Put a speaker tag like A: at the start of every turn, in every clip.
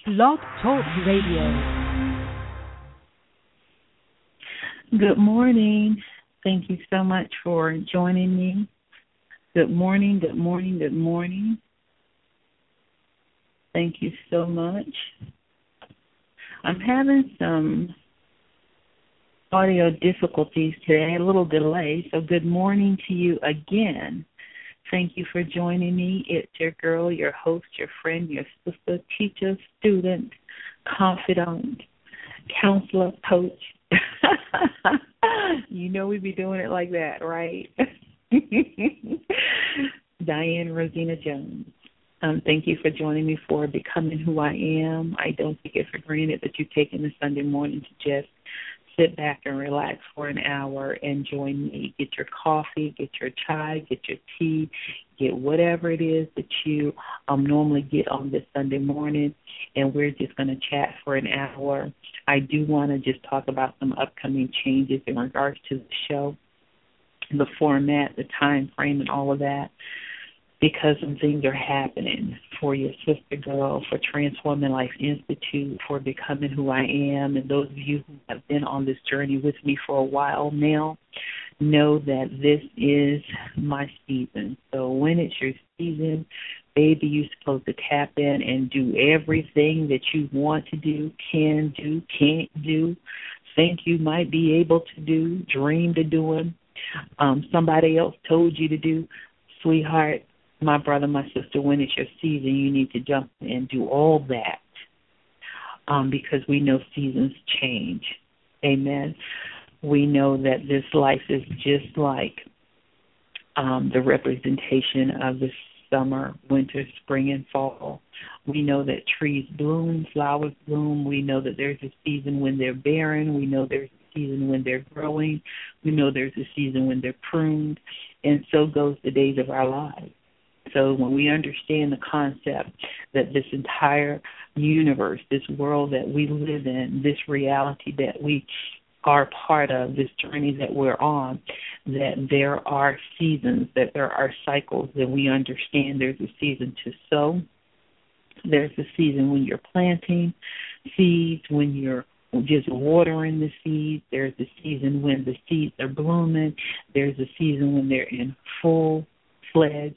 A: Blog Talk Radio.
B: Good morning. Thank you so much for joining me. Good morning, good morning, good morning. Thank you so much. I'm having some audio difficulties today, a little delay, so good morning to you again. Thank you for joining me. It's your girl, your host, your friend, your sister, teacher, student, confidant, counselor, coach. You know we be doing it like that, right? Diane Rosina Jones. Thank you for joining me for Becoming Who I Am. I don't take it for granted that you've taken the Sunday morning to just sit back and relax for an hour and join me. Get your coffee, get your chai, get your tea, get whatever it is that you normally get on this Sunday morning, and we're just going to chat for an hour. I do want to just talk about some upcoming changes in regards to the show, the format, the time frame, and all of that, because some things are happening for your sister girl, for Transforming Life Institute, for Becoming Who I Am, and those of you who have been on this journey with me for a while now know that this is my season. So when it's your season, baby, you're supposed to tap in and do everything that you want to do, can do, can't do, think you might be able to do, dream to doing, somebody else told you to do. Sweetheart, my brother, my sister, when it's your season, you need to jump in and do all that because we know seasons change. Amen. We know that this life is just like the representation of the summer, winter, spring, and fall. We know that trees bloom, flowers bloom. We know that there's a season when they're barren. We know there's a season when they're growing. We know there's a season when they're pruned. And so goes the days of our lives. So when we understand the concept that this entire universe, this world that we live in, this reality that we are part of, this journey that we're on, that there are seasons, that there are cycles, that we understand there's a season to sow. There's a season when you're planting seeds, when you're just watering the seeds. There's a season when the seeds are blooming. There's a season when they're in full-fledged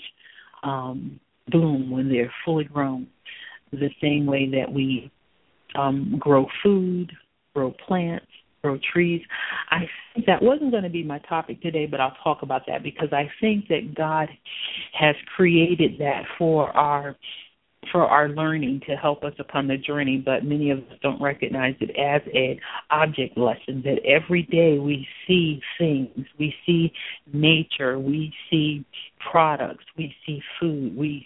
B: bloom, when they're fully grown. The same way that we grow food, grow plants, grow trees. I think that wasn't going to be my topic today, but I'll talk about that because I think that God has created that for our learning to help us upon the journey, but many of us don't recognize it as an object lesson, that every day we see things, we see nature, we see products, we see food, we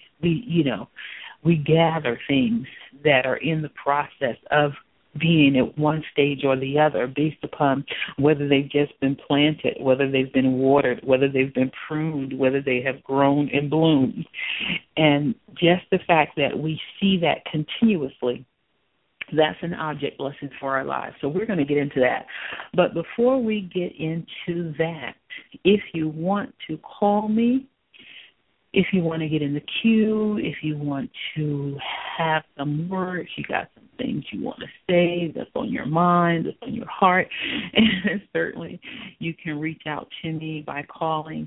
B: gather things that are in the process of being at one stage or the other based upon whether they've just been planted, whether they've been watered, whether they've been pruned, whether they have grown and bloomed. And just the fact that we see that continuously, that's an object lesson for our lives. So we're going to get into that. But before we get into that, if you want to call me, if you want to get in the queue, if you want to have some words, you got some things you want to say that's on your mind, that's on your heart, and certainly you can reach out to me by calling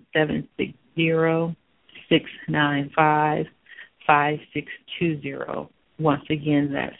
B: 760-695-5620. Once again, that's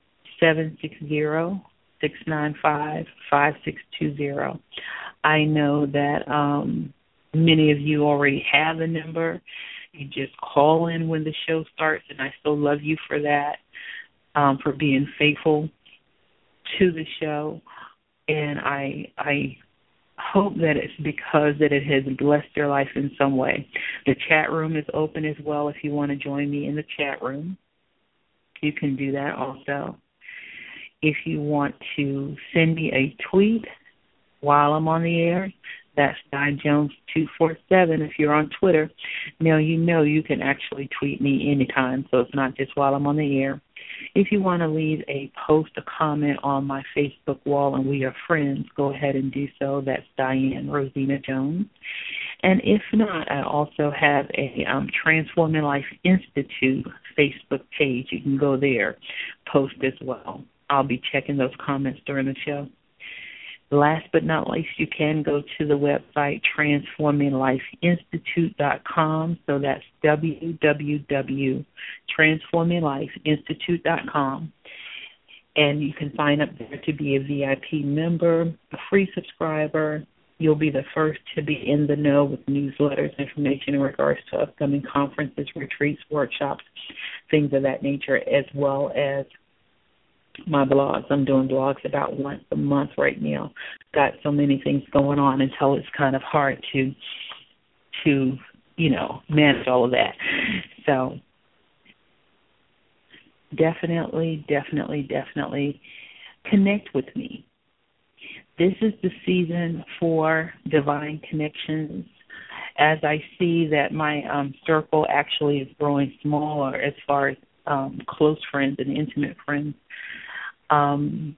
B: 760-695-5620. I know that many of you already have the number. You just call in when the show starts, and I still love you for that, for being faithful to the show. And I hope that it's because that it has blessed your life in some way. The chat room is open as well if you want to join me in the chat room. You can do that also. If you want to send me a tweet while I'm on the air, that's Di Jones 247. If you're on Twitter, now you know you can actually tweet me anytime, so it's not just while I'm on the air. If you want to leave a post, a comment on my Facebook wall and we are friends, go ahead and do so. That's Diane Rosina Jones. And if not, I also have a Transforming Life Institute Facebook page. You can go there, post as well. I'll be checking those comments during the show. Last but not least, you can go to the website transforminglifeinstitute.com. So that's www.transforminglifeinstitute.com. And you can sign up there to be a VIP member, a free subscriber. You'll be the first to be in the know with newsletters, information in regards to upcoming conferences, retreats, workshops, things of that nature, as well as my blogs. I'm doing blogs about once a month right now. Got so many things going on until it's kind of hard to manage all of that. So definitely connect with me. This is the season for divine connections. As I see that my circle actually is growing smaller as far as close friends and intimate friends, I'm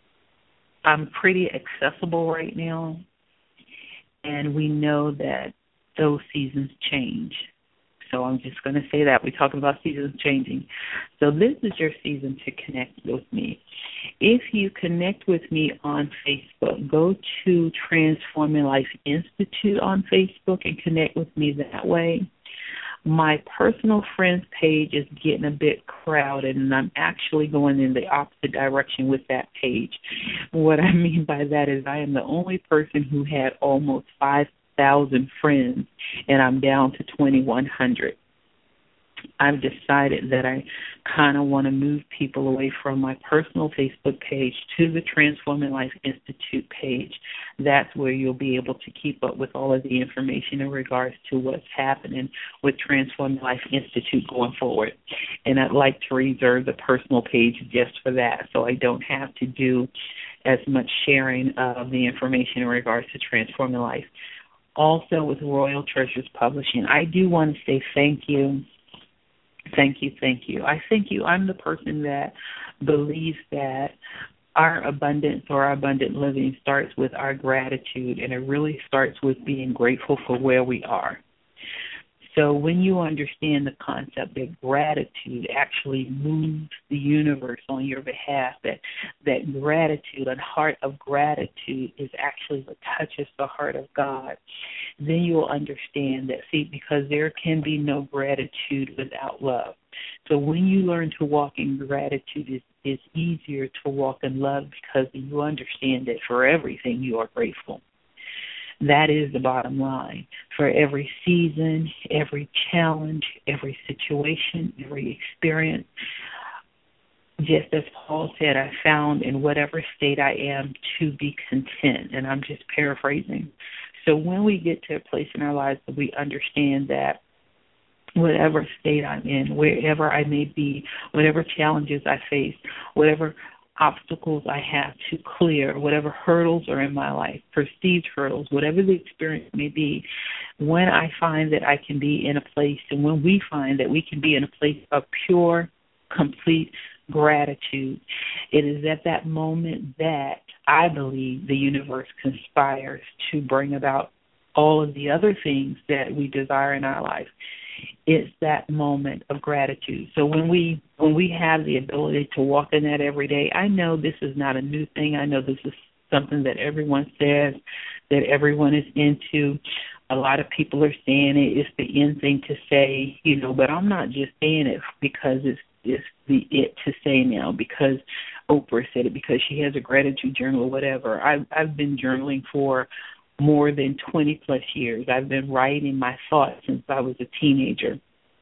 B: pretty accessible right now, and we know that those seasons change. So I'm just going to say that. We're talking about seasons changing. So this is your season to connect with me. If you connect with me on Facebook, go to Transforming Life Institute on Facebook and connect with me that way. My personal friends page is getting a bit crowded, and I'm actually going in the opposite direction with that page. What I mean by that is I am the only person who had almost 5,000 friends, and I'm down to 2,100. I've decided that I kind of want to move people away from my personal Facebook page to the Transforming Life Institute page. That's where you'll be able to keep up with all of the information in regards to what's happening with Transforming Life Institute going forward. And I'd like to reserve the personal page just for that, so I don't have to do as much sharing of the information in regards to Transforming Life. Also with Royal Treasures Publishing, I do want to say thank you. Thank you. I thank you. I'm the person that believes that our abundance or our abundant living starts with our gratitude, and it really starts with being grateful for where we are. So when you understand the concept that gratitude actually moves the universe on your behalf, that gratitude, a heart of gratitude is actually what touches the heart of God, then you'll understand that, because there can be no gratitude without love. So when you learn to walk in gratitude, it's easier to walk in love because you understand that for everything you are grateful. That is the bottom line. For every season, every challenge, every situation, every experience, just as Paul said, I found in whatever state I am to be content. And I'm just paraphrasing. So when we get to a place in our lives that we understand that whatever state I'm in, wherever I may be, whatever challenges I face, whatever obstacles I have to clear, whatever hurdles are in my life, perceived hurdles, whatever the experience may be, when I find that I can be in a place, and when we find that we can be in a place of pure, complete gratitude, it is at that moment that I believe the universe conspires to bring about all of the other things that we desire in our life. It's that moment of gratitude. So when we have the ability to walk in that every day, I know this is not a new thing. I know this is something that everyone says, that everyone is into. A lot of people are saying it. It's the end thing to say, but I'm not just saying it because it's the it to say now, because Oprah said it, because she has a gratitude journal or whatever. I've been journaling for more than 20-plus years. I've been writing my thoughts since I was a teenager.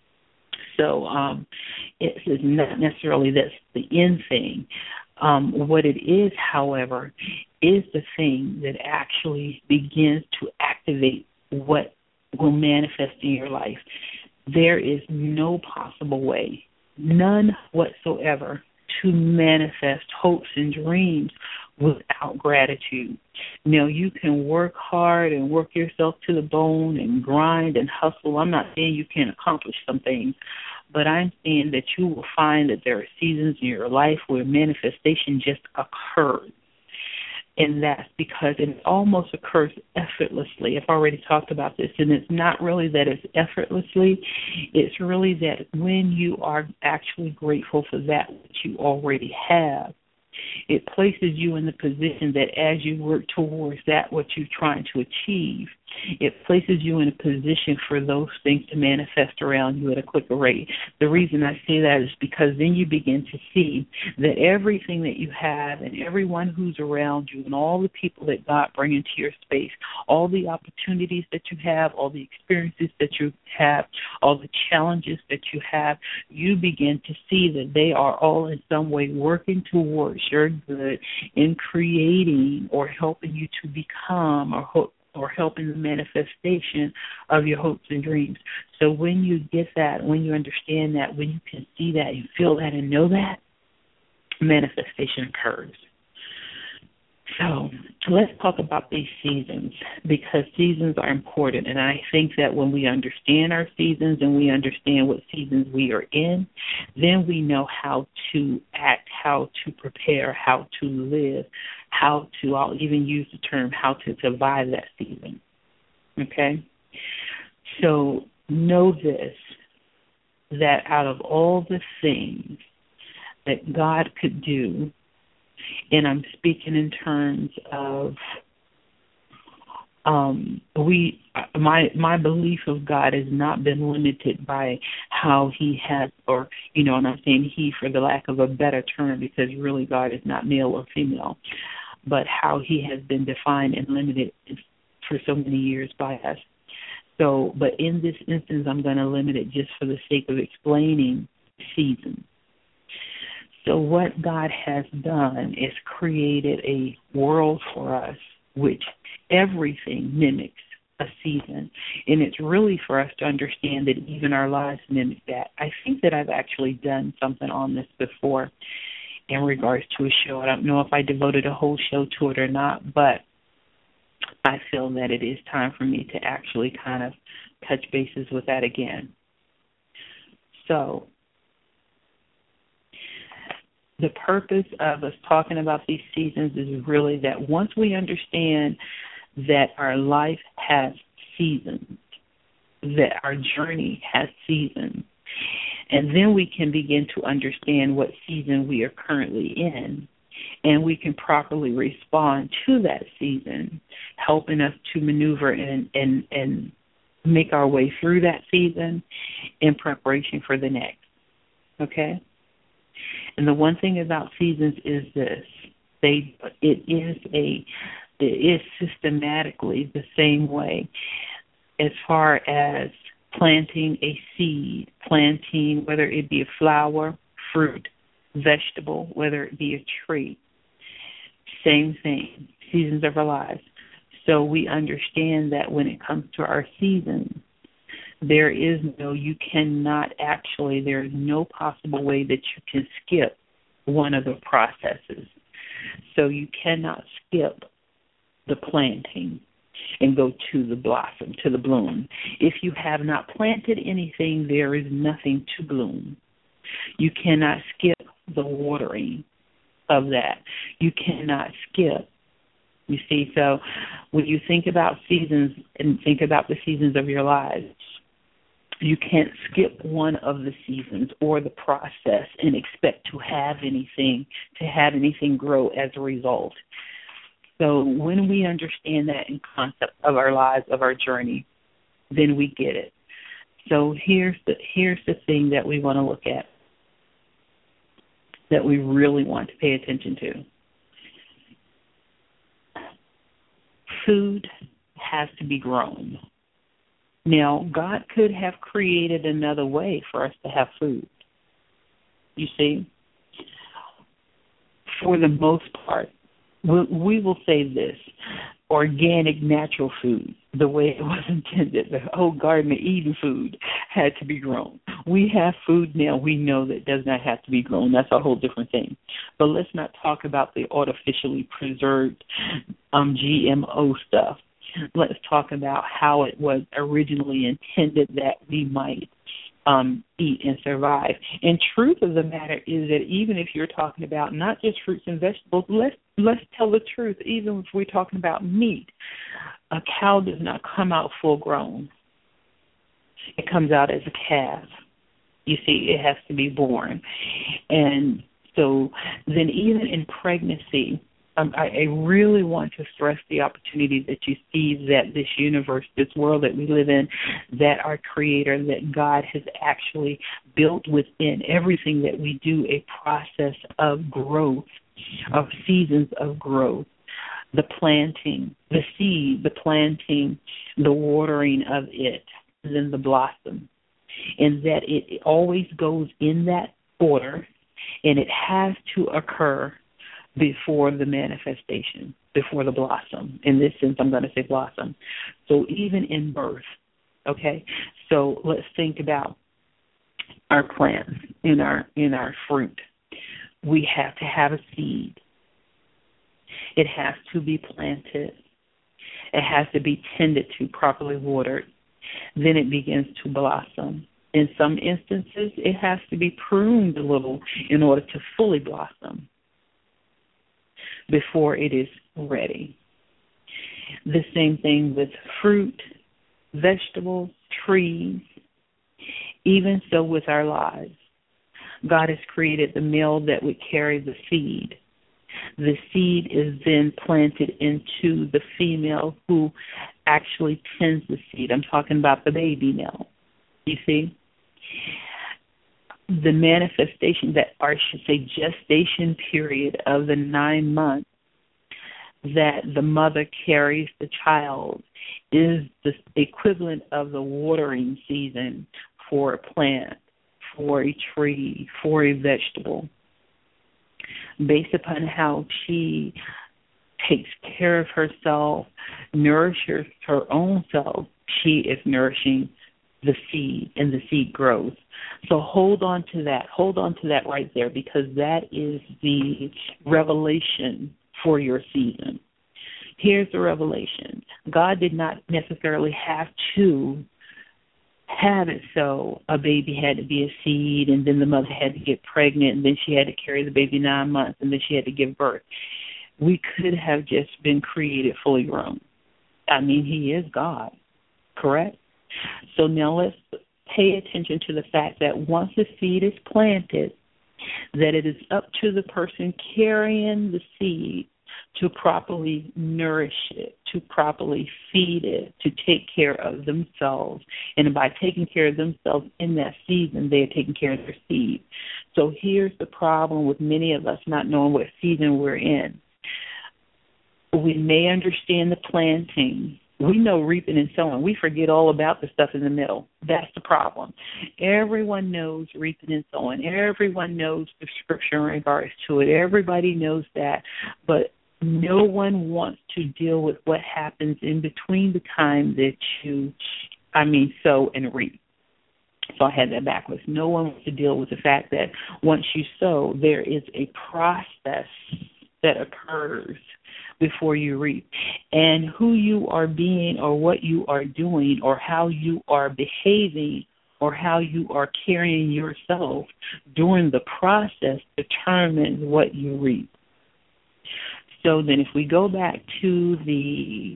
B: So it's not necessarily that's the end thing. What it is, however, is the thing that actually begins to activate what will manifest in your life. There is no possible way, none whatsoever, to manifest hopes and dreams without gratitude. Now, you can work hard and work yourself to the bone and grind and hustle. I'm not saying you can't accomplish some things, but I'm saying that you will find that there are seasons in your life where manifestation just occurs. And that's because it almost occurs effortlessly. I've already talked about this, and it's not really that it's effortlessly. It's really that when you are actually grateful for that which you already have, it places you in the position that as you work towards that what you're trying to achieve, it places you in a position for those things to manifest around you at a quicker rate. The reason I say that is because then you begin to see that everything that you have and everyone who's around you and all the people that God bring into your space, all the opportunities that you have, all the experiences that you have, all the challenges that you have, you begin to see that they are all in some way working towards your good in creating or helping you to become or helping the manifestation of your hopes and dreams. So when you get that, when you understand that, when you can see that, you feel that and know that, manifestation occurs. So let's talk about these seasons, because seasons are important. And I think that when we understand our seasons and we understand what seasons we are in, then we know how to act, how to prepare, how to live, how to, I'll even use the term, how to survive that season. Okay? So know this, that out of all the things that God could do, and I'm speaking in terms of my belief of God has not been limited by how he has, or, and I'm saying he for the lack of a better term, because really God is not male or female, but how he has been defined and limited for so many years by us. So, but in this instance, I'm going to limit it just for the sake of explaining seasons. So what God has done is created a world for us which everything mimics a season. And it's really for us to understand that even our lives mimic that. I think that I've actually done something on this before in regards to a show. I don't know if I devoted a whole show to it or not, but I feel that it is time for me to actually kind of touch bases with that again. So the purpose of us talking about these seasons is really that once we understand that our life has seasons, that our journey has seasons, and then we can begin to understand what season we are currently in, and we can properly respond to that season, helping us to maneuver and make our way through that season in preparation for the next. Okay? And the one thing about seasons is this: it is systematically the same way as far as planting a seed, planting whether it be a flower, fruit, vegetable, whether it be a tree. Same thing, seasons of our lives. So we understand that when it comes to our seasons, there is no possible way that you can skip one of the processes. So you cannot skip the planting and go to the blossom, to the bloom. If you have not planted anything, there is nothing to bloom. You cannot skip the watering of that. You cannot skip. You see, so when you think about seasons and think about the seasons of your lives, you can't skip one of the seasons or the process and expect to have anything grow as a result. So when we understand that in concept of our lives, of our journey, then we get it. So here's the thing that we want to look at, that we really want to pay attention to. Food has to be grown. Now, God could have created another way for us to have food. You see? For the most part, we will say this: organic, natural food, the way it was intended, the whole Garden of Eden food had to be grown. We have food now we know that does not have to be grown. That's a whole different thing. But let's not talk about the artificially preserved GMO stuff. Let's talk about how it was originally intended that we might eat and survive. And truth of the matter is that even if you're talking about not just fruits and vegetables, let's let's tell the truth. Even if we're talking about meat, a cow does not come out full grown. It comes out as a calf. You see, it has to be born. And so then even in pregnancy, I really want to stress the opportunity that you see that this universe, this world that we live in, that our Creator, that God has actually built within everything that we do a process of growth, of seasons of growth. The planting, the seed, the planting, the watering of it, then the blossom. And that it always goes in that order, and it has to occur before the manifestation, before the blossom. In this sense, I'm going to say blossom. So even in birth, okay? So let's think about our plants, in our fruit. We have to have a seed. It has to be planted. It has to be tended to, properly watered. Then it begins to blossom. In some instances, it has to be pruned a little in order to fully blossom before it is ready. The same thing with fruit, vegetables, trees, even so with our lives. God has created the male that would carry the seed. The seed is then planted into the female who actually tends the seed. I'm talking about the baby now. You see? The manifestation, that, or I should say gestation period of the 9 months that the mother carries the child, is the equivalent of the watering season for a plant, for a tree, for a vegetable. Based upon how she takes care of herself, nourishes her own self, she is nourishing the seed, and the seed grows. So hold on to that. Hold on to that right there, because that is the revelation for your season. Here's the revelation. God did not necessarily have to have it so a baby had to be a seed, and then the mother had to get pregnant, and then she had to carry the baby 9 months, and then she had to give birth. We could have just been created fully grown. I mean, He is God, correct? So now let's pay attention to the fact that once the seed is planted, that it is up to the person carrying the seed to properly nourish it, to properly feed it, to take care of themselves. And by taking care of themselves in that season, they are taking care of their seed. So here's the problem with many of us not knowing what season we're in. We may understand the planting. We know reaping and sowing. We forget all about the stuff in the middle. That's the problem. Everyone knows reaping and sowing. Everyone knows the scripture in regards to it. Everybody knows that. But no one wants to deal with what happens in between the time that you, sow and reap. So I had that backwards. No one wants to deal with the fact that once you sow, there is a process that occurs before you reap. And who you are being, or what you are doing, or how you are behaving, or how you are carrying yourself during the process determines what you reap. So then if we go back to the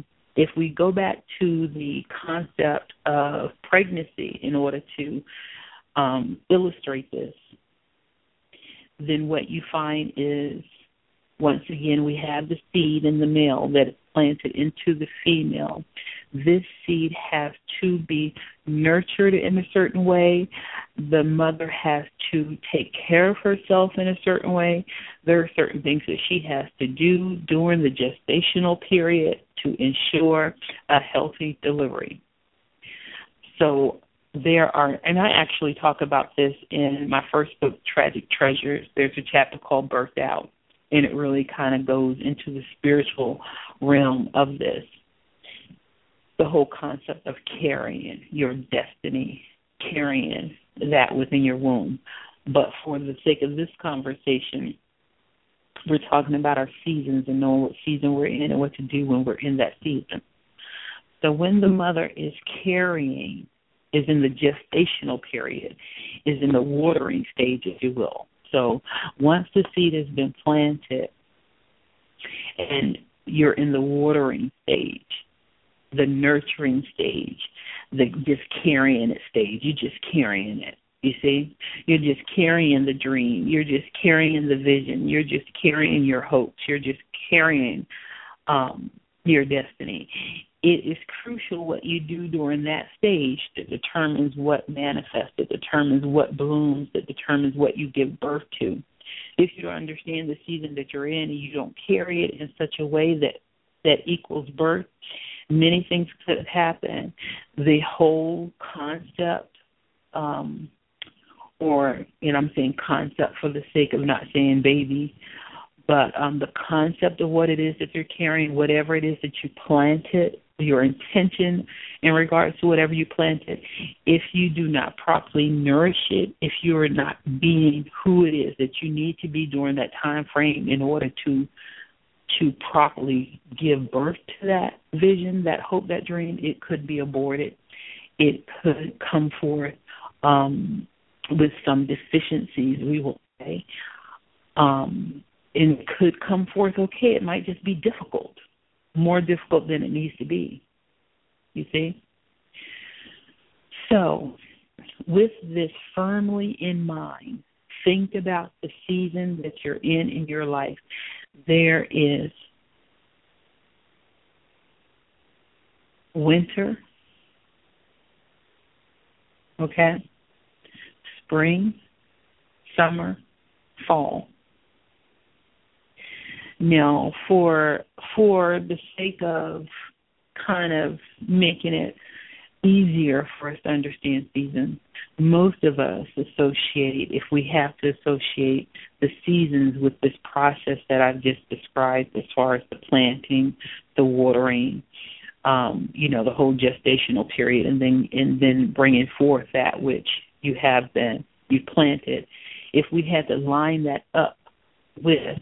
B: concept of pregnancy in order to illustrate this, then what you find is, once again, we have the seed in the male that is planted into the female. This seed has to be nurtured in a certain way. The mother has to take care of herself in a certain way. There are certain things that she has to do during the gestational period to ensure a healthy delivery. So there are, and I actually talk about this in my first book, Tragic Treasures. There's a chapter called Birthed Out, and it really kind of goes into the spiritual realm of this. The whole concept of carrying your destiny, carrying that within your womb. But for the sake of this conversation, we're talking about our seasons and knowing what season we're in and what to do when we're in that season. So when the mother is carrying, is in the gestational period, is in the watering stage, if you will. So once the seed has been planted, And you're in the watering stage, the nurturing stage, the just carrying it stage. You're just carrying it. You see? You're just carrying the dream. You're just carrying the vision. You're just carrying your hopes. You're just carrying your destiny. It is crucial what you do during that stage that determines what manifests, that determines what blooms, that determines what you give birth to. If you don't understand the season that you're in and you don't carry it in such a way that equals birth, many things could happen. The whole concept, I'm saying concept for the sake of not saying baby, but the concept of what it is that you're carrying, whatever it is that you planted, your intention in regards to whatever you planted, if you do not properly nourish it, if you are not being who it is that you need to be during that time frame in order to properly give birth to that vision, that hope, that dream, it could be aborted. It could come forth with some deficiencies, we will say. And it could come forth okay. It might just be difficult, more difficult than it needs to be, you see? So with this firmly in mind, think about the season that you're in your life. There is winter, okay, spring, summer, fall. Now, for the sake of kind of making it easier for us to understand seasons, most of us associate, if we have to associate the seasons with this process that I've just described as far as the planting, the watering, the whole gestational period, and then bringing forth that which you planted. If we had to line that up with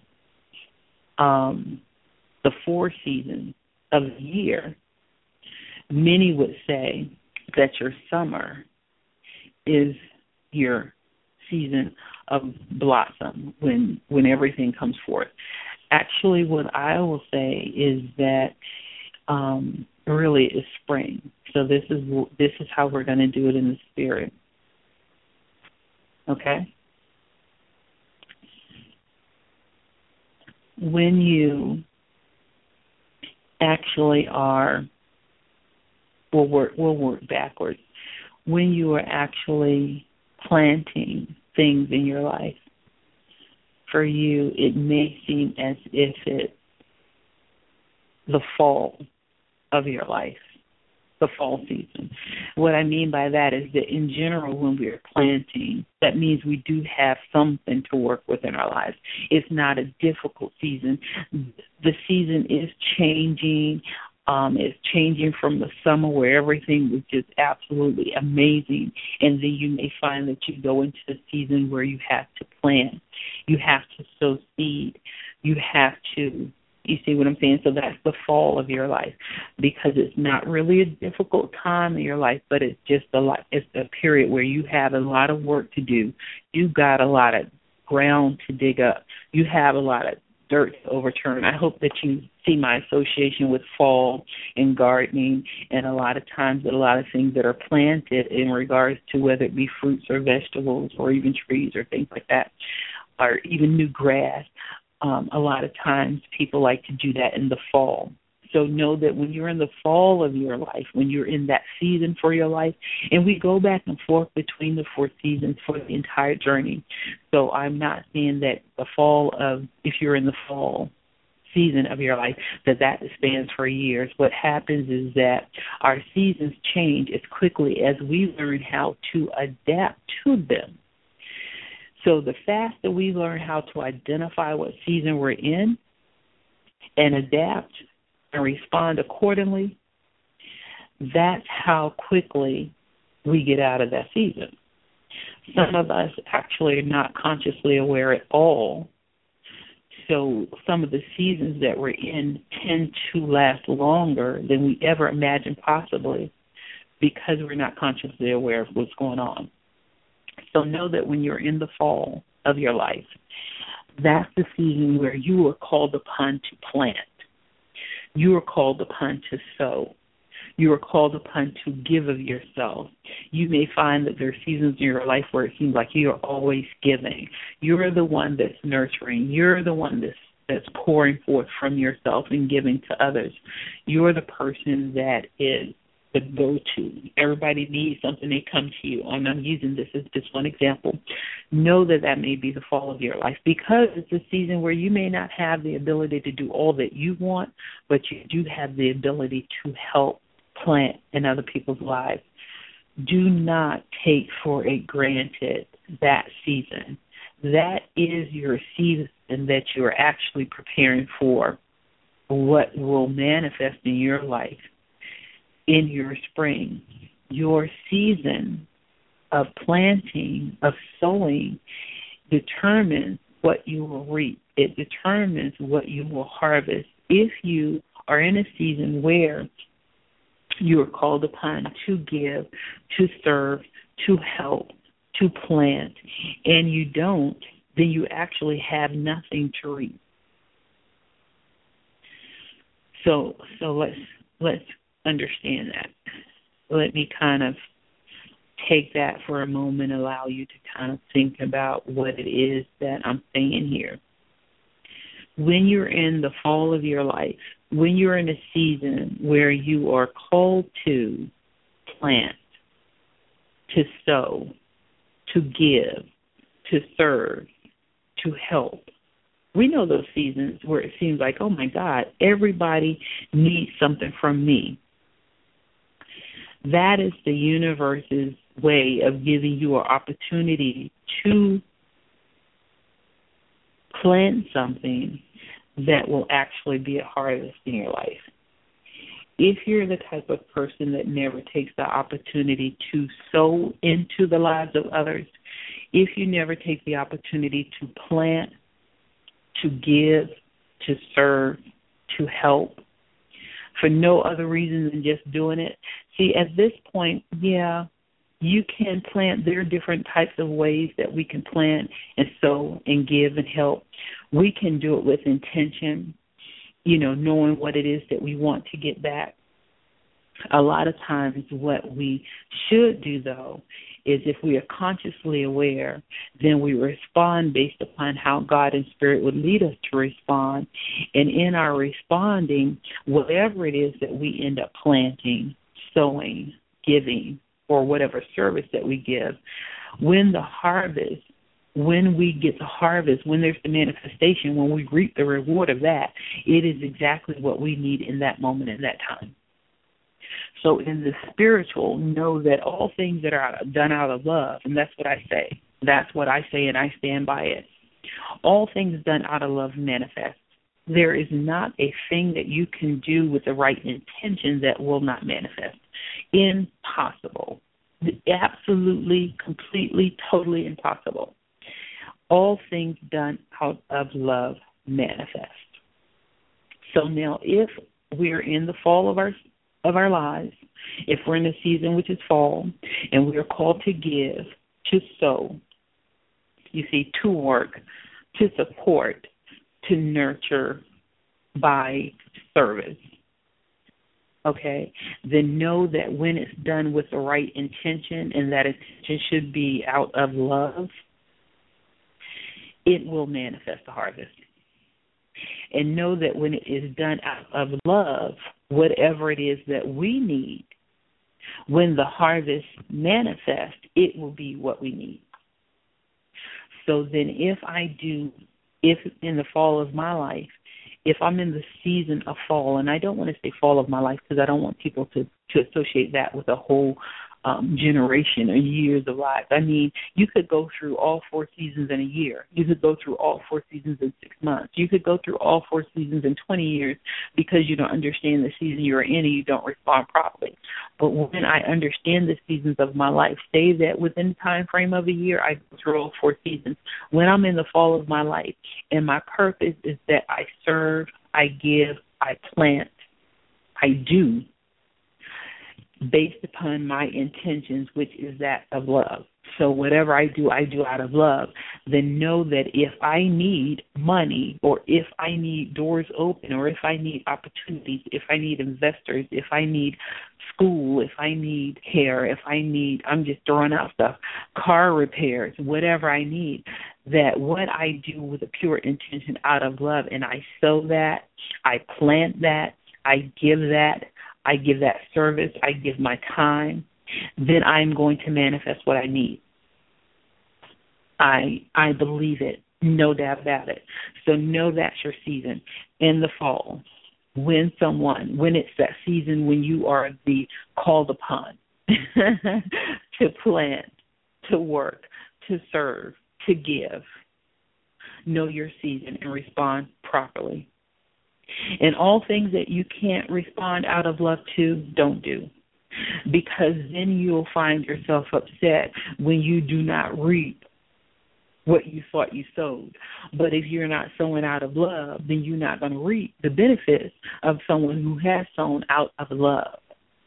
B: the 4 seasons of the year, many would say that your summer is your season of blossom when everything comes forth. Actually, what I will say is that really is spring. So this is how we're going to do it in the spirit. Okay? When you actually are, we'll work backwards. When you are actually planting things in your life, for you, it may seem as if it's the fall of your life, the fall season. What I mean by that is that in general, when we are planting, that means we do have something to work with in our lives. It's not a difficult season. The season is changing. It's changing from the summer where everything was just absolutely amazing, and then you may find that you go into a season where you have to plant, you have to sow seed, you have to, you see what I'm saying? So that's the fall of your life, because it's not really a difficult time in your life, but it's just it's a period where you have a lot of work to do. You've got a lot of ground to dig up. You have a lot of dirt to overturn. I hope that you see my association with fall and gardening, and a lot of times that a lot of things that are planted in regards to whether it be fruits or vegetables or even trees or things like that, or even new grass. A lot of times people like to do that in the fall. So know that when you're in the fall of your life, when you're in that season for your life, and we go back and forth between the 4 seasons for the entire journey. So I'm not saying that the fall of, if you're in the fall season of your life, that spans for years. What happens is that our seasons change as quickly as we learn how to adapt to them. So the faster we learn how to identify what season we're in and adapt and respond accordingly, that's how quickly we get out of that season. Some of us actually are not consciously aware at all. So some of the seasons that we're in tend to last longer than we ever imagined possibly, because we're not consciously aware of what's going on. So know that when you're in the fall of your life, That's the season where you are called upon to plant. You are called upon to sow. You are called upon to give of yourself. You may find that there are seasons in your life where it seems like you are always giving. You're the one that's nurturing. You're the one that's pouring forth from yourself and giving to others. You're the person that is the go-to. Everybody needs something, they come to you. And I'm using this as just one example. Know that may be the fall of your life, because it's a season where you may not have the ability to do all that you want, but you do have the ability to help plant in other people's lives. Do not take for granted that season. That is your season that you're actually preparing for what will manifest in your life in your spring. Your season of planting, of sowing, determines what you will reap. It determines what you will harvest. If you are in a season where you are called upon to give, to serve, to help, to plant, and you don't, then you actually have nothing to reap. So let's understand that. Let me kind of take that for a moment, allow you to kind of think about what it is that I'm saying here. When you're in the fall of your life, when you're in a season where you are called to plant, to sow, to give, to serve, to help, we know those seasons where it seems like, oh my God, everybody needs something from me. That is the universe's way of giving you an opportunity to plant something that will actually be a harvest in your life. If you're the type of person that never takes the opportunity to sow into the lives of others, if you never take the opportunity to plant, to give, to serve, to help, for no other reason than just doing it. See, at this point, yeah, you can plant. There are different types of ways that we can plant and sow and give and help. We can do it with intention, knowing what it is that we want to get back. A lot of times what we should do, though, is if we are consciously aware, then we respond based upon how God and Spirit would lead us to respond. And in our responding, whatever it is that we end up planting, sowing, giving, or whatever service that we give, when we get the harvest, when there's the manifestation, when we reap the reward of that, it is exactly what we need in that moment, in that time. So in the spiritual, know that all things that are done out of love, and that's what I say. That's what I say, and I stand by it. All things done out of love manifest. There is not a thing that you can do with the right intention that will not manifest. Impossible. Absolutely, completely, totally impossible. All things done out of love manifest. So now if we're in the fall of our lives, if we're in a season which is fall, and we are called to give, to sow, to work, to support, to nurture by service, okay, then know that when it's done with the right intention, and that intention should be out of love, it will manifest the harvest. And know that when it is done out of love, whatever it is that we need, when the harvest manifests, it will be what we need. So then if in the fall of my life, if I'm in the season of fall, and I don't want to say fall of my life because I don't want people to associate that with a whole generation or years of life. I mean, you could go through all 4 seasons in a year. You could go through all 4 seasons in 6 months. You could go through all 4 seasons in 20 years because you don't understand the season you're in and you don't respond properly. But when I understand the seasons of my life, say that within the time frame of a year, I go through all 4 seasons. When I'm in the fall of my life, and my purpose is that I serve, I give, I plant, I do, based upon my intentions, which is that of love. So whatever I do out of love. Then know that if I need money, or if I need doors open, or if I need opportunities, if I need investors, if I need school, if I need hair, if I need, I'm just throwing out stuff, car repairs, whatever I need, that what I do with a pure intention out of love, and I sow that, I plant that, I give that service, I give my time, then I'm going to manifest what I need. I believe it, no doubt about it. So know that's your season. In the fall, when it's that season when you are the called upon to plant, to work, to serve, to give, know your season and respond properly. And all things that you can't respond out of love to, don't do. Because then you'll find yourself upset when you do not reap what you thought you sowed. But if you're not sowing out of love, then you're not going to reap the benefits of someone who has sown out of love.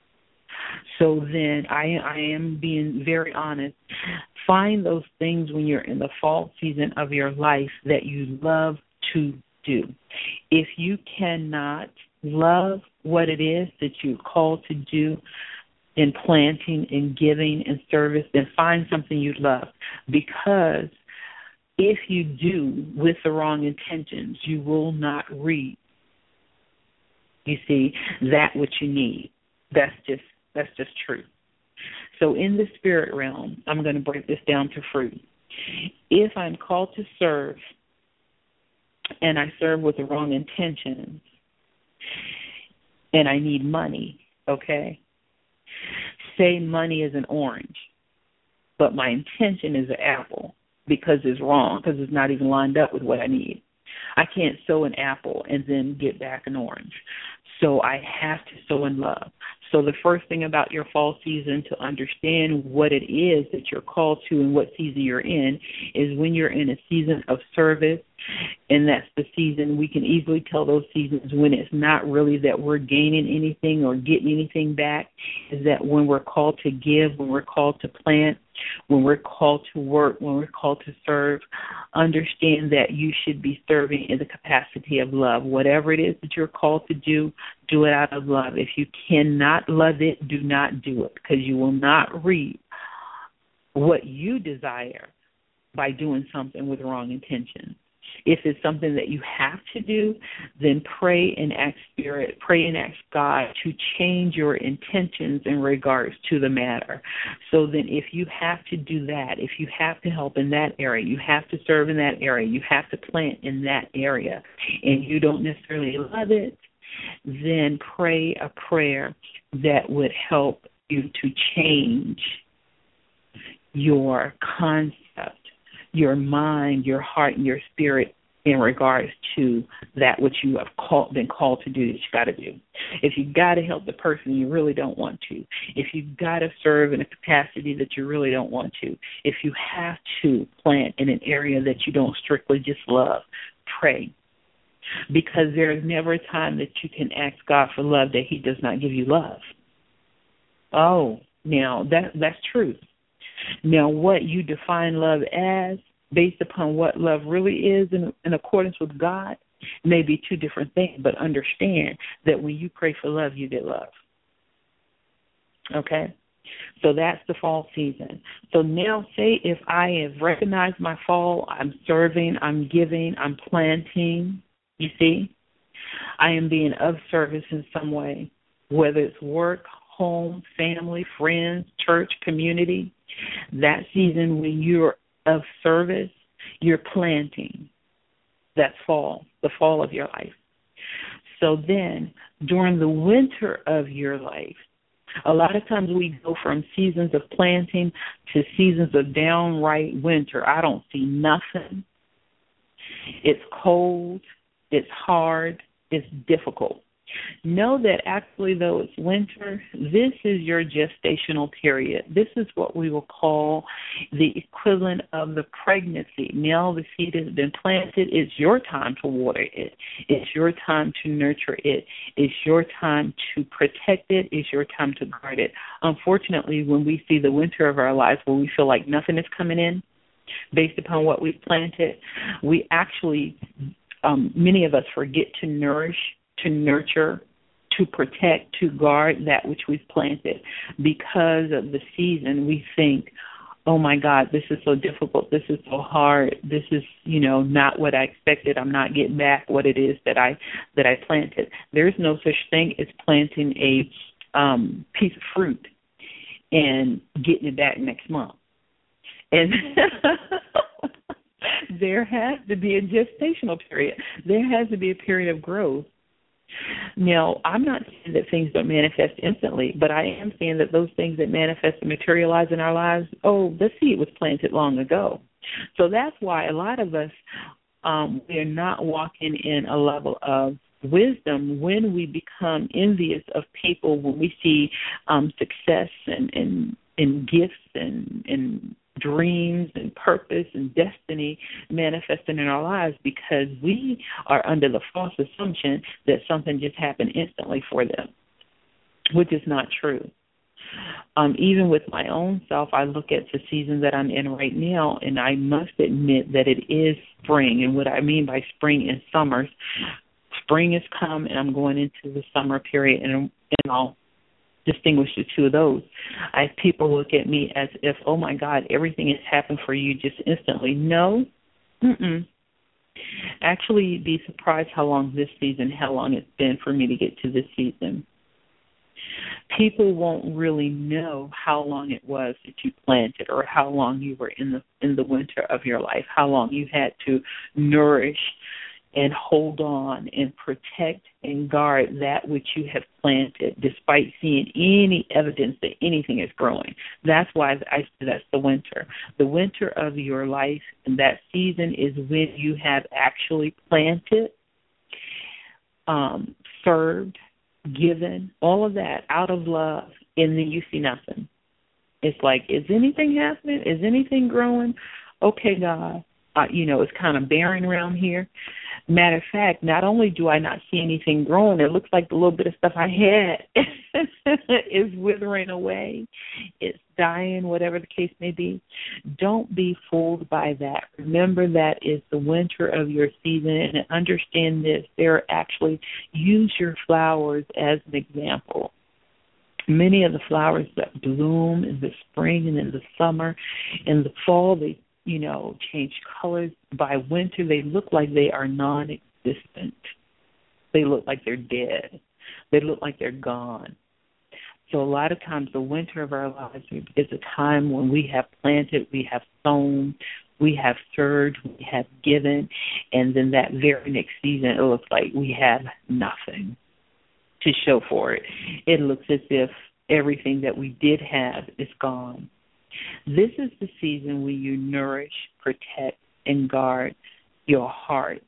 B: So then I am being very honest. Find those things when you're in the fall season of your life that you love to do. If you cannot love what it is that you're called to do in planting and giving and service, then find something you love. Because if you do with the wrong intentions, you will not reap, you see, that which you need. That's just true. So in the spirit realm, I'm going to break this down to fruit. If I'm called to serve and I serve with the wrong intentions and I need money, okay, say money is an orange, but my intention is an apple because it's wrong, because it's not even lined up with what I need. I can't sow an apple and then get back an orange. So I have to sow in love. So the first thing about your fall season, to understand what it is that you're called to and what season you're in, is when you're in a season of service, and that's the season, we can easily tell those seasons when it's not really that we're gaining anything or getting anything back, is that when we're called to give, when we're called to plant, when we're called to work, when we're called to serve, understand that you should be serving in the capacity of love. Whatever it is that you're called to do, do it out of love. If you cannot love it, do not do it, because you will not reap what you desire by doing something with wrong intention. If it's something that you have to do, then pray and ask God to change your intentions in regards to the matter. So then if you have to do that, if you have to help in that area, you have to serve in that area, you have to plant in that area, and you don't necessarily love it, then pray a prayer that would help you to change your concept, your mind, your heart, and your spirit in regards to that which you have been called to do that you got to do. If you got to help the person you really don't want to, if you got to serve in a capacity that you really don't want to, if you have to plant in an area that you don't strictly just love, pray. Because there is never a time that you can ask God for love that he does not give you love. Oh, now that's truth. Now, what you define love as, based upon what love really is in accordance with God, may be two different things, but understand that when you pray for love, you get love. Okay? So that's the fall season. So now say if I have recognized my fall, I'm serving, I'm giving, I'm planting, you see, I am being of service in some way, whether it's work, home, family, friends, church, community. That season when you're of service, you're planting. That's fall, the fall of your life. So then, during the winter of your life, a lot of times we go from seasons of planting to seasons of downright winter. I don't see nothing. It's cold. It's hard. It's difficult. Know that actually, though it's winter, this is your gestational period. This is what we will call the equivalent of the pregnancy. Now the seed has been planted. It's your time to water it. It's your time to nurture it. It's your time to protect it. It's your time to guard it. Unfortunately, when we see the winter of our lives where we feel like nothing is coming in based upon what we've planted, we actually, many of us forget to nourish, to nurture, to protect, to guard that which we've planted. Because of the season, we think, oh my God, this is so difficult, this is so hard, this is, not what I expected, I'm not getting back what it is that I planted. There's no such thing as planting a piece of fruit and getting it back next month. And there has to be a gestational period. There has to be a period of growth. Now, I'm not saying that things don't manifest instantly, but I am saying that those things that manifest and materialize in our lives, the seed was planted long ago. So that's why a lot of us, we're not walking in a level of wisdom when we become envious of people, when we see success and gifts and dreams and purpose and destiny manifesting in our lives, because we are under the false assumption that something just happened instantly for them, which is not true. Even with my own self, I look at the season that I'm in right now, and I must admit that it is spring. And what I mean by spring is summer. Spring has come, and I'm going into the summer period, and I'll distinguish the two of those. People look at me as if, oh my God, everything has happened for you just instantly. No. Actually, you'd be surprised how long it's been for me to get to this season. People won't really know how long it was that you planted, or how long you were in the winter of your life, how long you had to nourish and hold on and protect and guard that which you have planted, despite seeing any evidence that anything is growing. That's why I say that's the winter. The winter of your life, and that season is when you have actually planted, served, given, all of that out of love, and then you see nothing. It's like, is anything happening? Is anything growing? Okay, God. It's kind of barren around here. Matter of fact, not only do I not see anything growing, it looks like the little bit of stuff I had is withering away. It's dying, whatever the case may be. Don't be fooled by that. Remember that is the winter of your season, and understand this. Use your flowers as an example. Many of the flowers that bloom in the spring and in the summer, in the fall, they change colors. By winter, they look like they are non-existent. They look like they're dead. They look like they're gone. So a lot of times the winter of our lives is a time when we have planted, we have sown, we have served, we have given, and then that very next season it looks like we have nothing to show for it. It looks as if everything that we did have is gone. This is the season when you nourish, protect, and guard your heart,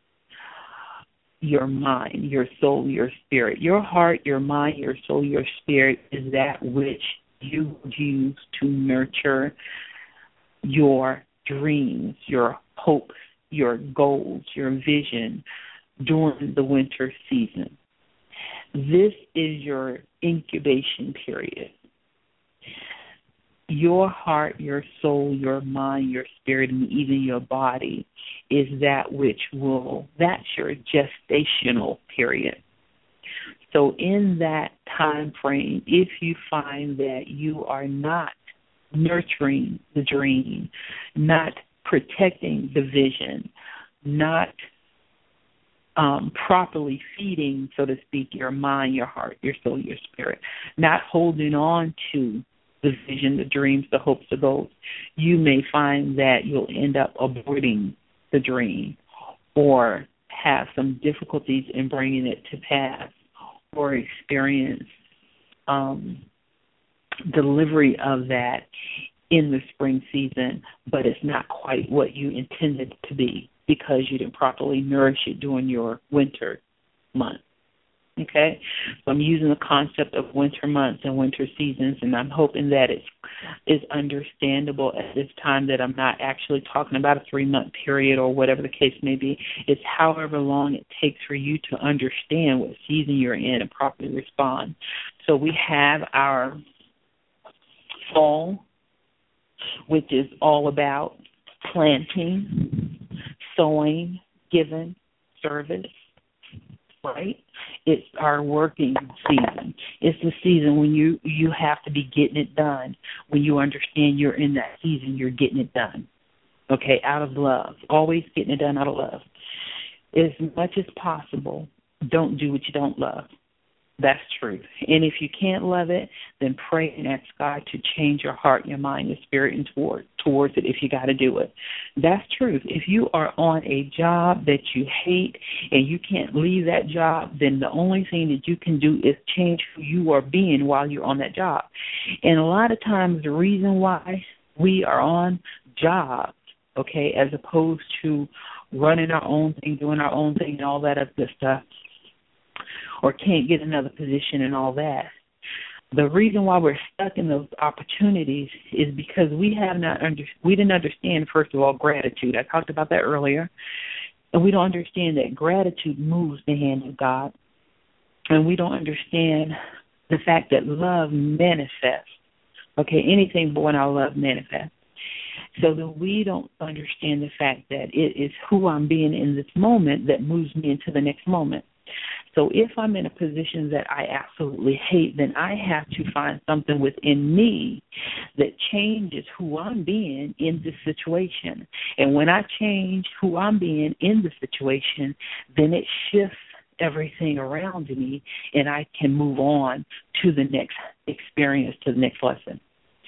B: your mind, your soul, your spirit. Your heart, your mind, your soul, your spirit is that which you use to nurture your dreams, your hopes, your goals, your vision during the winter season. This is your incubation period. Your heart, your soul, your mind, your spirit, and even your body is that's your gestational period. So in that time frame, if you find that you are not nurturing the dream, not protecting the vision, not properly feeding, so to speak, your mind, your heart, your soul, your spirit, not holding on to the vision, the dreams, the hopes, the goals, you may find that you'll end up aborting the dream or have some difficulties in bringing it to pass or experience delivery of that in the spring season, but it's not quite what you intended it to be because you didn't properly nourish it during your winter month. Okay, so I'm using the concept of winter months and winter seasons, and I'm hoping that it's understandable at this time that I'm not actually talking about a 3-month period or whatever the case may be. It's however long it takes for you to understand what season you're in and properly respond. So we have our fall, which is all about planting, sowing, giving, service, right? It's our working season. It's the season when you have to be getting it done. When you understand you're in that season, you're getting it done, okay, out of love. Always getting it done out of love. As much as possible, don't do what you don't love. That's true. And if you can't love it, then pray and ask God to change your heart, your mind, your spirit, and towards it if you got to do it. That's true. If you are on a job that you hate and you can't leave that job, then the only thing that you can do is change who you are being while you're on that job. And a lot of times the reason why we are on jobs, okay, as opposed to running our own thing, doing our own thing, and all that other stuff, or can't get another position and all that. The reason why we're stuck in those opportunities is because we didn't understand, first of all, gratitude. I talked about that earlier. And we don't understand that gratitude moves the hand of God. And we don't understand the fact that love manifests. Okay, anything born out of love manifests. So that we don't understand the fact that it is who I'm being in this moment that moves me into the next moment. So if I'm in a position that I absolutely hate, then I have to find something within me that changes who I'm being in this situation. And when I change who I'm being in the situation, then it shifts everything around me, and I can move on to the next experience, to the next lesson.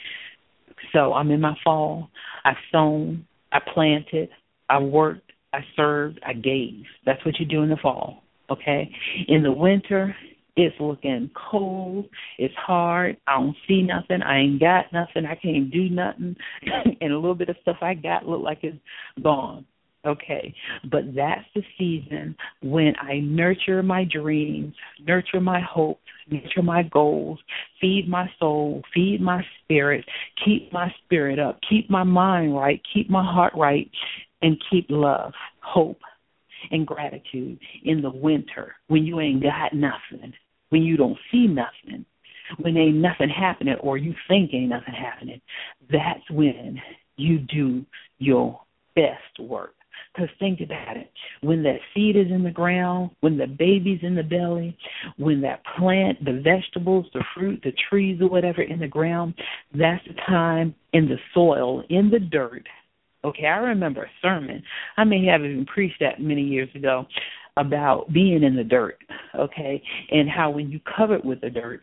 B: So I'm in my fall. I've sown. I planted. I worked. I served. I gave. That's what you do in the fall. Okay, in the winter, it's looking cold, it's hard, I don't see nothing, I ain't got nothing, I can't do nothing, and a little bit of stuff I got look like it's gone. Okay, but that's the season when I nurture my dreams, nurture my hopes, nurture my goals, feed my soul, feed my spirit, keep my spirit up, keep my mind right, keep my heart right, and keep love, hope, and gratitude in the winter when you ain't got nothing, when you don't see nothing, when ain't nothing happening or you think ain't nothing happening. That's when you do your best work. Because think about it. When that seed is in the ground, when the baby's in the belly, when that plant, the vegetables, the fruit, the trees or whatever in the ground, that's the time in the soil, in the dirt. Okay, I remember a sermon. I may have even preached that many years ago about being in the dirt, okay, and how when you covered with the dirt,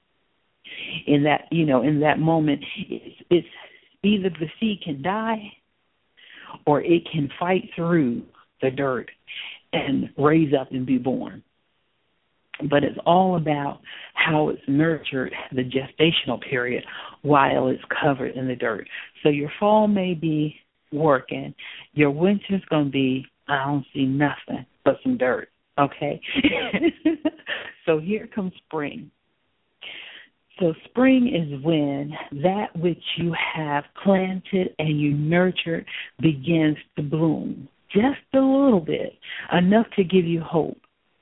B: in that moment, it's either the seed can die or it can fight through the dirt and raise up and be born. But it's all about how it's nurtured, the gestational period, while it's covered in the dirt. So your fall may be working. Your winter's going to be, I don't see nothing but some dirt, okay? So here comes spring. So spring is when that which you have planted and you nurtured begins to bloom. Just a little bit, enough to give you hope,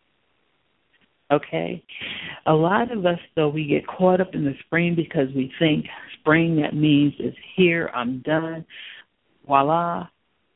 B: okay? A lot of us, though, we get caught up in the spring because we think spring, that means it's here, I'm done. Voila.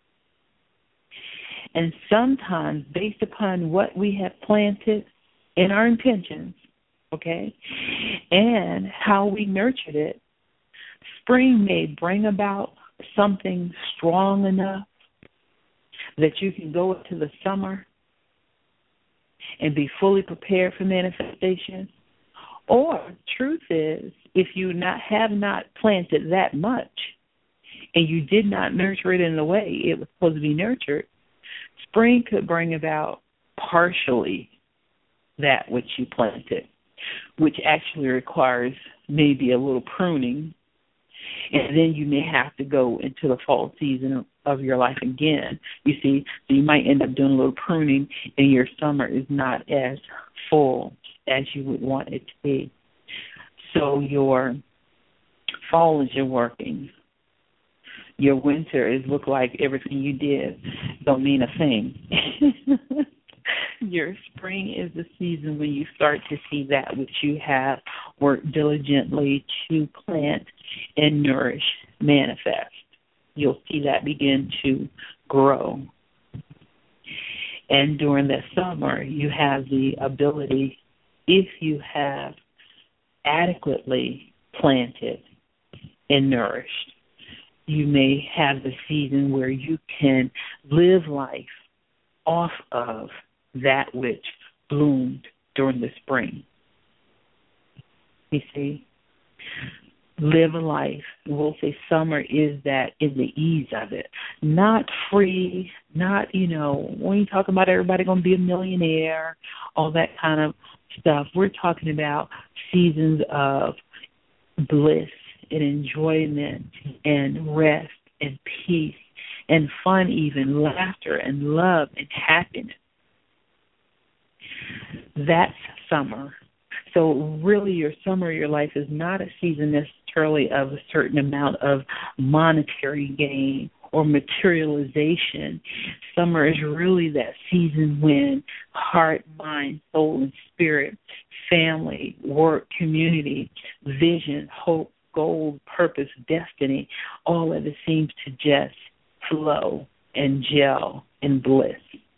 B: And sometimes, based upon what we have planted in our intentions, okay, and how we nurtured it, spring may bring about something strong enough that you can go into the summer and be fully prepared for manifestation. Or, truth is, if you have not planted that much, and you did not nurture it in the way it was supposed to be nurtured, spring could bring about partially that which you planted, which actually requires maybe a little pruning, and then you may have to go into the fall season of your life again. You see, so you might end up doing a little pruning, and your summer is not as full. as you would want it to be. So your fall is your working. Your winter is look like everything you did don't mean a thing. Your spring is the season when you start to see that which you have worked diligently to plant and nourish manifest. You'll see that begin to grow. And during that summer, you have the ability, if you have adequately planted and nourished, you may have the season where you can live life off of that which bloomed during the spring. You see? Live a life. We'll say summer is that in the ease of it. Not free, not, when you talk about everybody going to be a millionaire, all that kind of stuff. We're talking about seasons of bliss and enjoyment and rest and peace and fun, even laughter and love and happiness. That's summer. So really your summer of your life is not a season necessarily of a certain amount of monetary gain or materialization. Summer is really that season when heart, mind, soul, and spirit, family, work, community, vision, hope, goal, purpose, destiny, all of it seems to just flow and gel in bliss.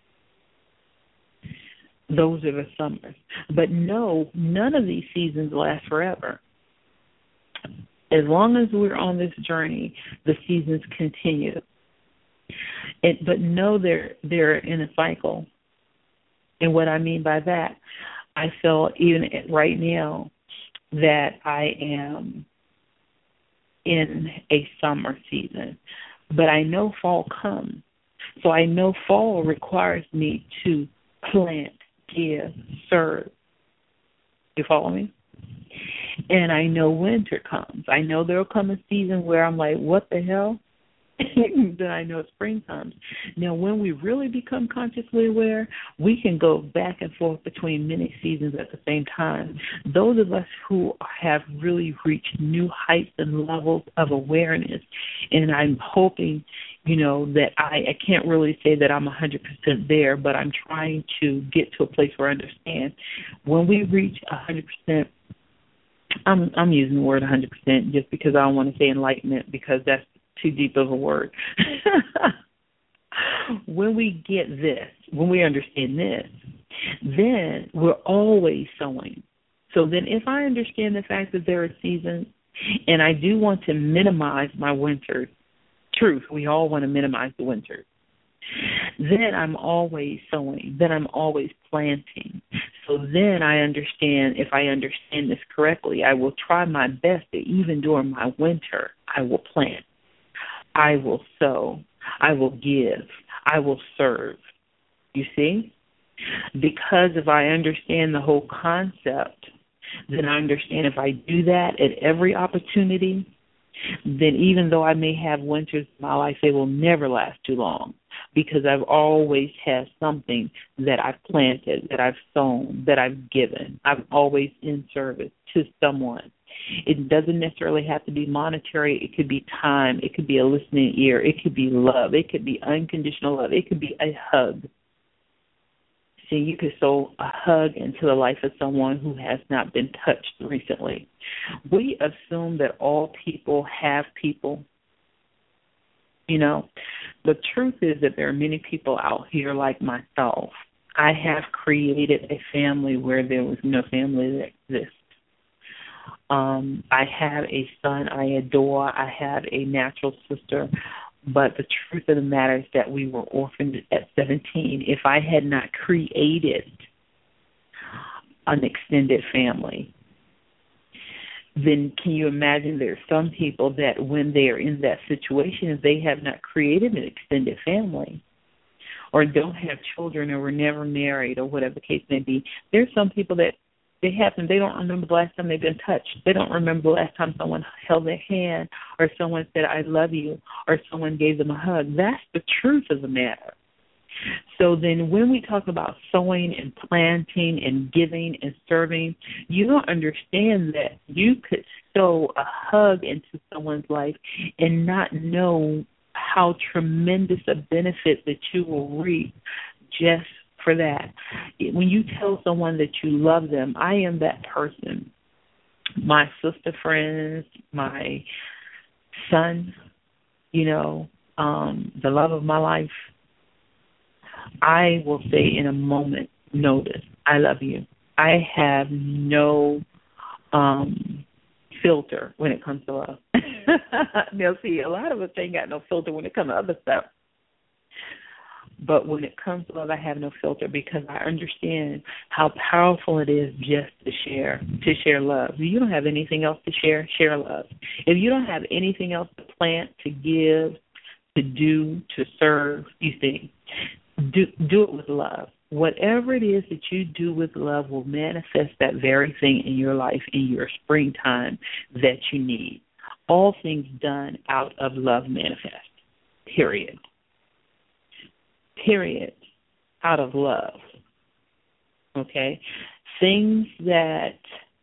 B: Those are the summers. But no, none of these seasons last forever. As long as we're on this journey, the seasons continue. But no, they're in a cycle. And what I mean by that, I feel even right now that I am in a summer season. But I know fall comes. So I know fall requires me to plant, give, serve. You follow me? And I know winter comes. I know there will come a season where I'm like, what the hell? Then I know spring comes. Now, when we really become consciously aware, we can go back and forth between many seasons at the same time. Those of us who have really reached new heights and levels of awareness, and I'm hoping, that I can't really say that I'm 100% there, but I'm trying to get to a place where I understand. When we reach 100%, I'm using the word 100% just because I don't want to say enlightenment because that's too deep of a word. When we get this, when we understand this, then we're always sowing. So then if I understand the fact that there are seasons, and I do want to minimize my winter, truth, we all want to minimize the winter, then I'm always sowing, then I'm always planting. So then I understand, if I understand this correctly, I will try my best that even during my winter, I will plant. I will sow, I will give, I will serve. You see? Because if I understand the whole concept, then I understand if I do that at every opportunity, then even though I may have winters in my life, they will never last too long because I've always had something that I've planted, that I've sown, that I've given. I'm always in service to someone. It doesn't necessarily have to be monetary. It could be time. It could be a listening ear. It could be love. It could be unconditional love. It could be a hug. See, you could sow a hug into the life of someone who has not been touched recently. We assume that all people have people. The truth is that there are many people out here like myself. I have created a family where there was no family that exists. I have a son I adore. I have a natural sister. But the truth of the matter is that we were orphaned at 17. If I had not created an extended family, then can you imagine there are some people that when they are in that situation, if they have not created an extended family or don't have children or were never married or whatever the case may be, there's some people that they don't remember the last time they've been touched. They don't remember the last time someone held their hand or someone said, I love you, or someone gave them a hug. That's the truth of the matter. So then when we talk about sowing and planting and giving and serving, you don't understand that you could sow a hug into someone's life and not know how tremendous a benefit that you will reap just for that. When you tell someone that you love them, I am that person. My sister friends, my son, the love of my life, I will say in a moment notice, I love you. I have no filter when it comes to love. Now, see, a lot of us ain't got no filter when it comes to other stuff. But when it comes to love, I have no filter because I understand how powerful it is just to share love. If you don't have anything else to share love. If you don't have anything else to plant, to give, to do, to serve, you see, do it with love. Whatever it is that you do with love will manifest that very thing in your life in your springtime that you need. All things done out of love manifest, period. Period. Out of love. Okay? Things that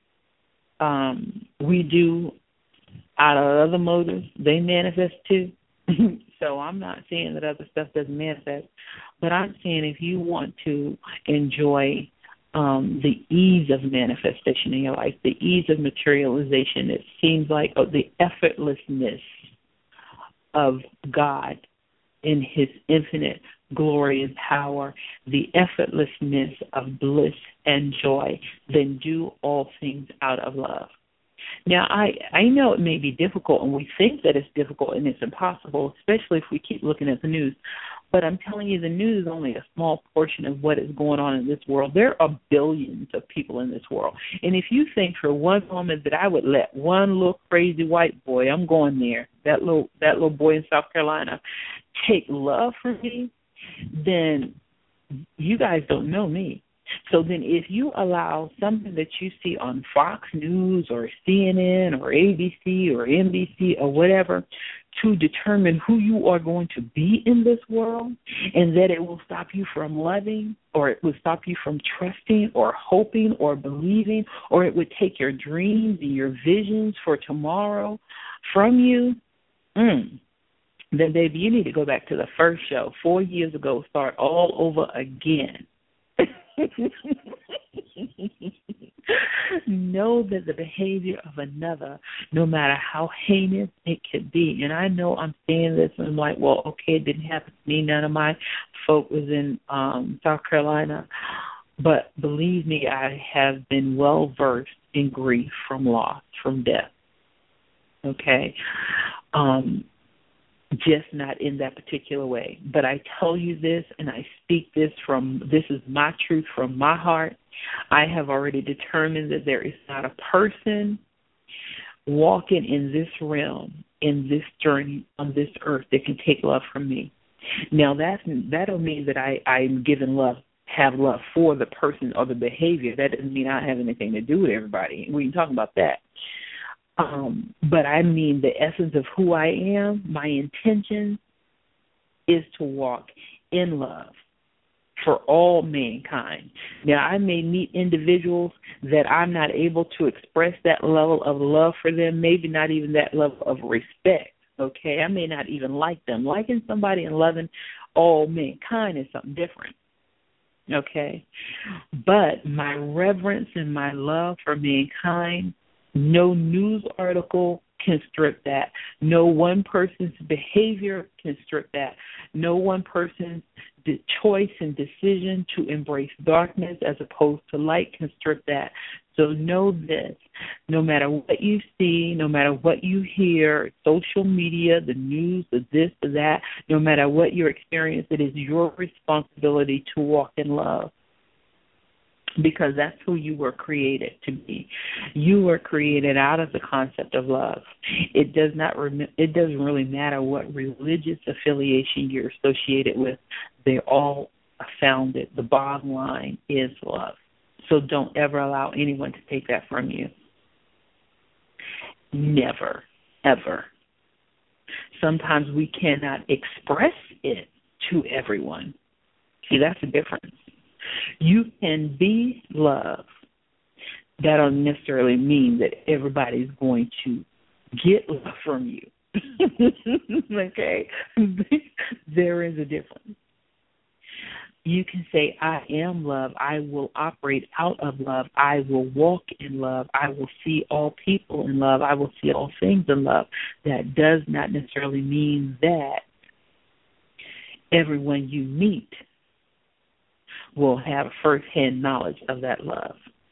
B: we do out of other motives, they manifest too. So I'm not saying that other stuff doesn't manifest, but I'm saying if you want to enjoy the ease of manifestation in your life, the ease of materialization, it seems like the effortlessness of God in his infinite glory and power, the effortlessness of bliss and joy, then do all things out of love. Now, I know it may be difficult, and we think that it's difficult and it's impossible, especially if we keep looking at the news. But I'm telling you, the news is only a small portion of what is going on in this world. There are billions of people in this world. And if you think for one moment that I would let one little crazy white boy, I'm going there, that little boy in South Carolina, take love from me, then you guys don't know me. So then if you allow something that you see on Fox News or CNN or ABC or NBC or whatever to determine who you are going to be in this world, and that it will stop you from loving, or it will stop you from trusting or hoping or believing, or it would take your dreams and your visions for tomorrow from you, then, baby, you need to go back to the first show 4 years ago, start all over again. Know that the behavior of another, no matter how heinous it could be, and I know I'm saying this and I'm like, well, okay, it didn't happen to me. None of my folk was in South Carolina. But believe me, I have been well versed in grief from loss, from death. Okay? Just not in that particular way. But I tell you this, and I speak this this is my truth from my heart. I have already determined that there is not a person walking in this realm, in this journey on this earth that can take love from me. Now, that don't mean that I'm giving love, have love for the person or the behavior. That doesn't mean I have anything to do with everybody. We can talk about that. But I mean the essence of who I am, my intention is to walk in love for all mankind. Now, I may meet individuals that I'm not able to express that level of love for them, maybe not even that level of respect, okay? I may not even like them. Liking somebody and loving all mankind is something different, okay? But my reverence and my love for mankind, no news article can strip that. No one person's behavior can strip that. No one person's choice and decision to embrace darkness as opposed to light can strip that. So know this, no matter what you see, no matter what you hear, social media, the news, the this, the that, no matter what your experience, it is your responsibility to walk in love. Because that's who you were created to be. You were created out of the concept of love. It doesn't really matter what religious affiliation you're associated with. They're all founded. The bottom line is love. So don't ever allow anyone to take that from you. Never, ever. Sometimes we cannot express it to everyone. See, that's the difference. You can be love. That don't necessarily mean that everybody's going to get love from you. Okay? There is a difference. You can say, I am love. I will operate out of love. I will walk in love. I will see all people in love. I will see all things in love. That does not necessarily mean that everyone you meet will have firsthand knowledge of that love.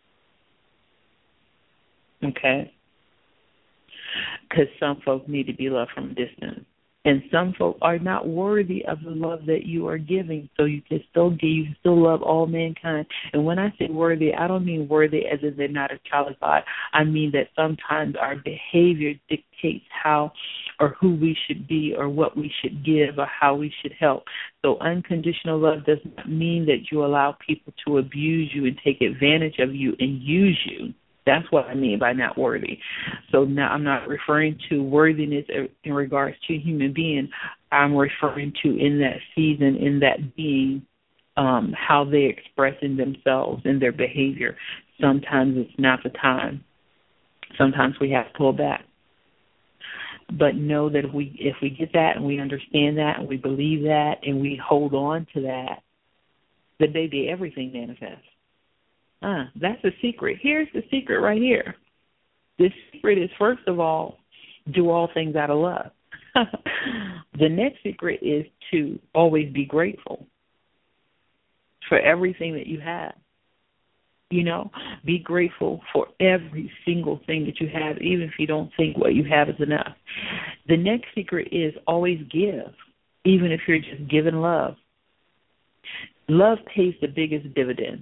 B: Okay? Because some folks need to be loved from a distance. And some folk are not worthy of the love that you are giving, so you can still give, you can still love all mankind. And when I say worthy, I don't mean worthy as if they're not a child of God. I mean that sometimes our behavior dictates how or who we should be or what we should give or how we should help. So unconditional love does not mean that you allow people to abuse you and take advantage of you and use you. That's what I mean by not worthy. So now I'm not referring to worthiness in regards to human being. I'm referring to in that season, in that being, how they're expressing themselves in their behavior. Sometimes it's not the time. Sometimes we have to pull back. But know that if we get that and we understand that and we believe that and we hold on to that, the baby, everything manifests. That's the secret. Here's the secret right here. The secret is, first of all, do all things out of love. The next secret is to always be grateful for everything that you have. You know, be grateful for every single thing that you have, even if you don't think what you have is enough. The next secret is always give, even if you're just giving love. Love pays the biggest dividend.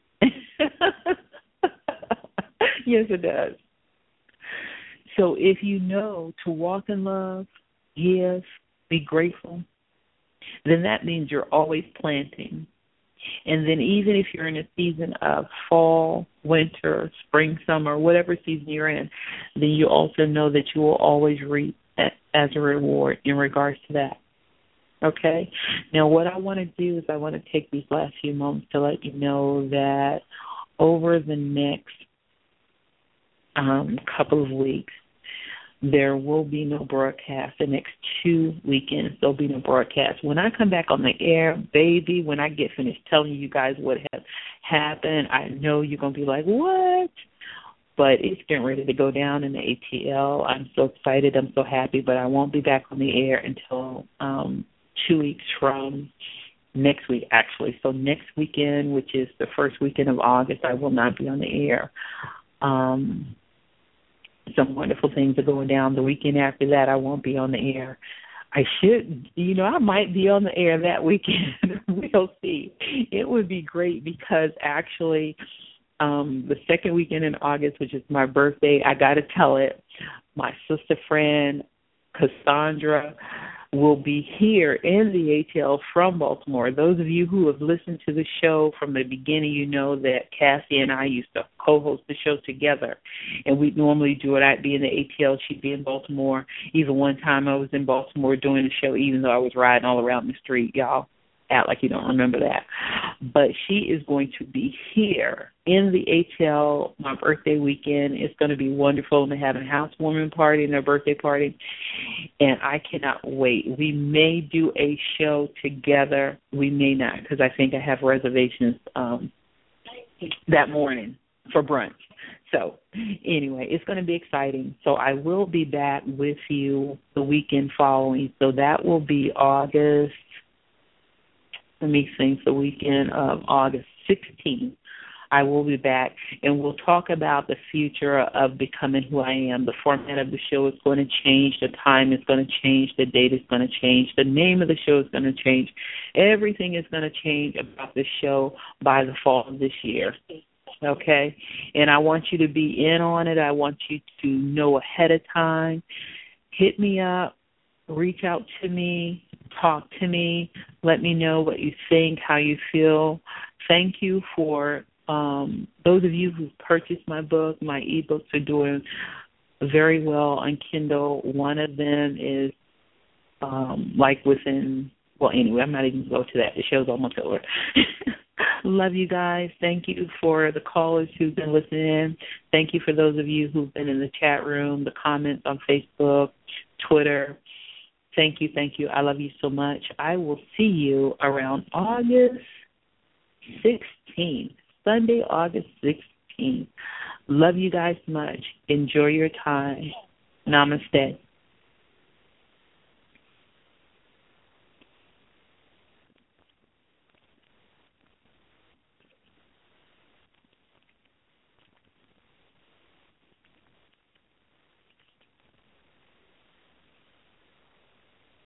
B: Yes, it does. So if you know to walk in love, give, be grateful, then that means you're always planting. And then even if you're in a season of fall, winter, spring, summer, whatever season you're in, then you also know that you will always reap as a reward in regards to that. Okay? Now, what I want to do is I want to take these last few moments to let you know that over the next couple of weeks, there will be no broadcast. The next 2 weekends, there'll be no broadcast. When I come back on the air, baby, when I get finished telling you guys what has happened, I know you're going to be like, what? But it's getting ready to go down in the ATL. I'm so excited. I'm so happy, but I won't be back on the air until 2 weeks from next week, actually. So next weekend, which is the first weekend of August, I will not be on the air. Some wonderful things are going down. The weekend after that, I won't be on the air. I should, I might be on the air that weekend. We'll see. It would be great because actually the second weekend in August, which is my birthday, I got to tell it, my sister friend, Cassandra, will be here in the ATL from Baltimore. Those of you who have listened to the show from the beginning, you know that Cassie and I used to co-host the show together, and we'd normally do it. I'd be in the ATL, she'd be in Baltimore. Even one time I was in Baltimore doing the show, even though I was riding all around the street. Y'all act like you don't remember that. But she is going to be here in the ATL my birthday weekend. It's going to be wonderful. They're having a housewarming party and their birthday party, and I cannot wait. We may do a show together. We may not, because I think I have reservations that morning for brunch. So anyway, it's going to be exciting. So I will be back with you the weekend following. So that will be August. Let me think, the weekend of August 16th. I will be back, and we'll talk about the future of Becoming Who I Am. The format of the show is going to change. The time is going to change. The date is going to change. The name of the show is going to change. Everything is going to change about the show by the fall of this year. Okay? And I want you to be in on it. I want you to know ahead of time. Hit me up. Reach out to me. Talk to me. Let me know what you think, how you feel. Thank you for those of you who've purchased my book. My ebooks are doing very well on Kindle. One of them is within Well, anyway, I'm not even going to go to that. The show's almost over. Love you guys. Thank you for the callers who've been listening. Thank you for those of you who've been in the chat room, the comments on Facebook, Twitter. Thank you, thank you. I love you so much. I will see you around August 16th, Sunday, August 16th. Love you guys much. Enjoy your time. Namaste.